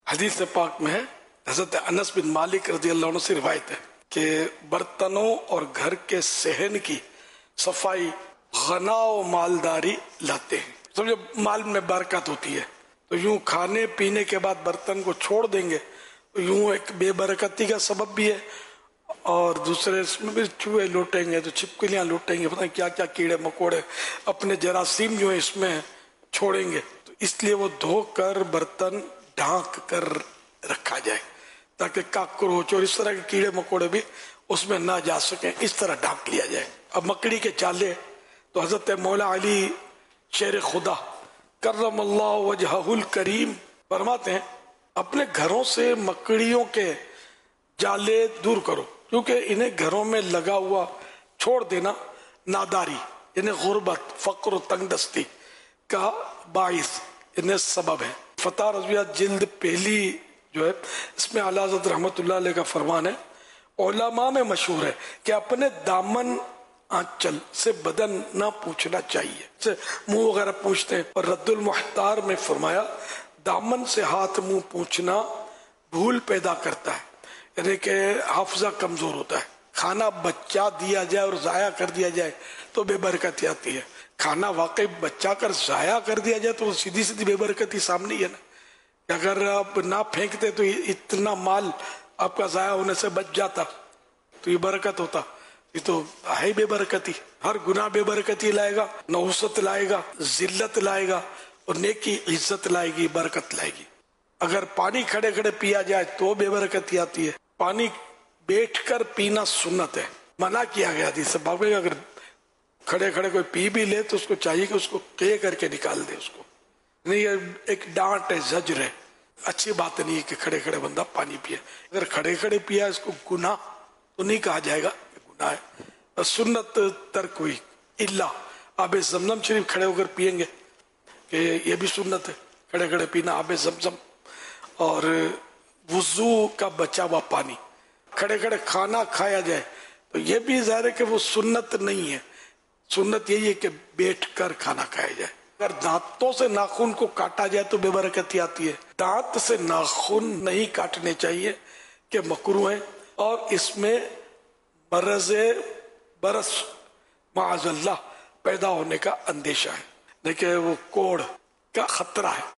حدیث پاک میں ہے، حضرت انس بن مالک رضی اللہ عنہ سے روایت ہے کہ برتنوں اور گھر کے صحن کی صفائی غنا و مالداری لاتے ہیں. سمجھو مال میں برکت ہوتی ہے، تو یوں کھانے پینے کے بعد برتن کو چھوڑ دیں گے تو یوں ایک بے برکتی کا سبب بھی ہے، اور دوسرے اس میں بھی چوہے لوٹیں گے تو چھپکلیاں لوٹیں گے، پتہ نہیں کیا کیا کیڑے مکوڑے اپنے جراثیم جو اس میں چھوڑیں گے. تو اس لیے وہ دھو کر برتن ڈھانک کر رکھا جائے تاکہ کاکروچ اور اس طرح کے کیڑے مکوڑے بھی اس میں نہ جا سکیں، اس طرح ڈھانک لیا جائے. اب مکڑی کے چالے تو حضرت مولا علی شیر خدا کرم اللہ وجہہ الکریم فرماتے ہیں اپنے گھروں سے مکڑیوں کے جالے دور کرو، کیونکہ انہیں گھروں میں لگا ہوا چھوڑ دینا ناداری یعنی غربت، فقر و تنگ دستی کا باعث انہیں سبب ہے. فتح رضویہ جلد پہلی جو ہے اس میں اعلیٰ حضرت رحمت اللہ علیہ کا فرمان ہے، علماء میں مشہور ہے کہ اپنے دامن آنچل سے بدن نہ پوچھنا چاہیے، سے منہ وغیرہ پوچھتے ہیں. اور رد المحتار میں فرمایا دامن سے ہاتھ منہ پوچھنا بھول پیدا کرتا ہے، یعنی کہ حافظہ کمزور ہوتا ہے. کھانا بچا دیا جائے اور ضائع کر دیا جائے تو بے برکتی آتی ہے. کھانا واقعی بچا کر ضائع کر دیا جائے تو سیدھی سیدھی بے برکتی سامنے ہی ہے نا. اگر آپ نہ پھینکتے تو اتنا مال آپ کا ضائع ہونے سے بچ جاتا تو یہ برکت ہوتا. یہ تو ہے بے برکتی. ہر گناہ بے برکتی لائے گا، نحوست لائے گا، ذلت لائے گا، اور نیکی عزت لائے گی، برکت لائے گی. اگر پانی کھڑے کھڑے پیا جائے تو بے برکتی آتی ہے. پانی بیٹھ کر پینا سنت ہے، منع کیا گیا حدیث سے باقی. اگر کھڑے کھڑے کوئی پی بھی لے تو اس کو چاہیے کہ اس کو کر کے نکال دے. اس کو نہیں، یہ ایک ڈانٹ ہے، زجر ہے. اچھی بات نہیں ہے کہ کھڑے کھڑے بندہ پانی پیے. اگر کھڑے کھڑے پیا اس کو گناہ تو نہیں کہا جائے گا کہ گناہ ہے. سنت ترک ہوئی الا آب زمزم شریف کھڑے ہو کر پیئیں گے کہ یہ بھی سنت ہے، کھڑے کھڑے پینا آب زمزم. اور وضو کا بچا ہوا پانی کھڑے کھڑے کھانا کھایا جائے تو یہ بھی ظاہر ہے کہ وہ سنت نہیں ہے. سنت یہی ہے کہ بیٹھ کر کھانا کھایا جائے. اگر دانتوں سے ناخن کو کاٹا جائے تو بے برکتی آتی ہے. دانت سے ناخن نہیں کاٹنے چاہیے کہ مکروہ ہیں، اور اس میں برس معاذ اللہ پیدا ہونے کا اندیشہ ہے، لیکن وہ کوڑ کا خطرہ ہے.